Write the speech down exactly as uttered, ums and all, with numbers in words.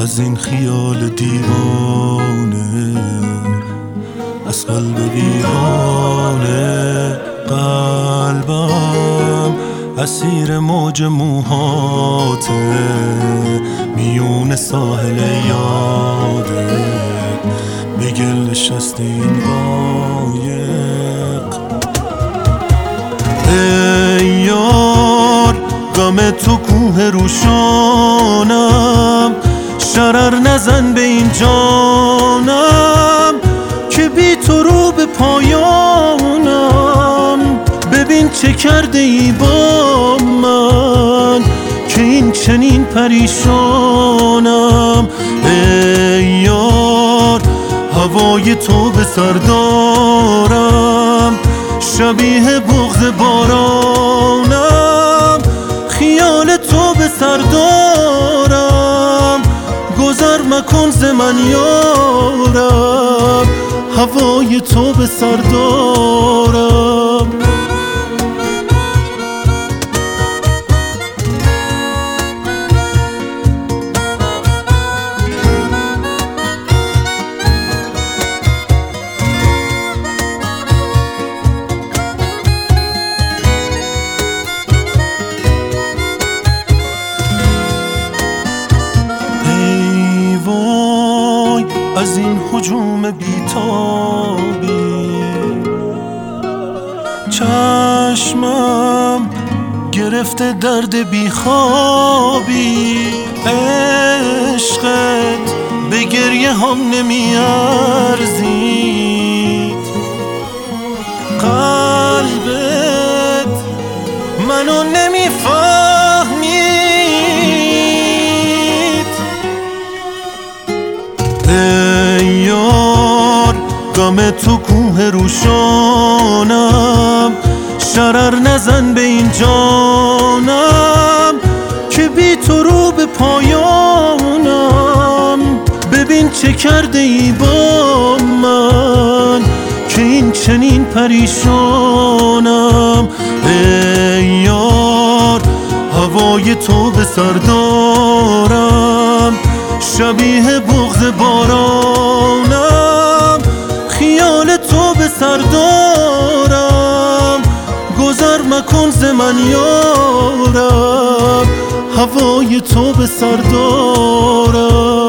از این خیال دیوانه، از قلب ویرانه قلبم اسیر موج موهاته، میون ساحل یاده به گل نشست این قایق. ای یار غم تو کوه روشانم، شرر نزن به این جانم که بی تو رو به پایانم. ببین چه کرده ای با من که این چنین پریشانم. ای یار هوای تو به سر دارم، شبیه بغض بارانم. خیال تو به سر دارم، گذر مکن ز من یارم. هوای تو به سر دارم. از این هجوم بیتابی چشمم گرفته درد بیخوابی. عشقت به گریه هم نمی ارزید، قلبت منو نمی فهمید. ای یار غم تو کوه روشانم، شرر نزن به این جانم که بی تو رو به پایانم. ببین چه کرده ای با من که این چنین پریشانم. ای یار هوای تو به سر دارم، شبیه بغض بارانم. خیال تو به سر دارم، گذر مکن ز من یارم. هوای تو به سر دارم.